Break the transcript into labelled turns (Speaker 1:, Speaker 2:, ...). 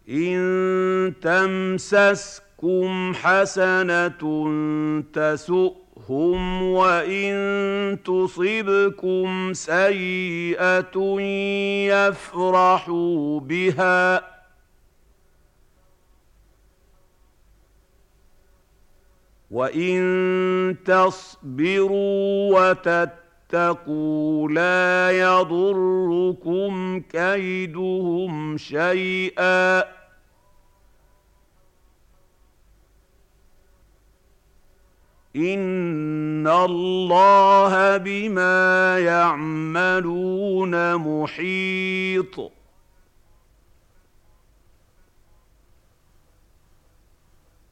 Speaker 1: إن تمسسكم حسنة تسؤهم وإن تصبكم سيئة يفرحوا بها وإن تصبروا وتتقوا لا يضركم كيدهم شيئا إن الله بما يعملون محيط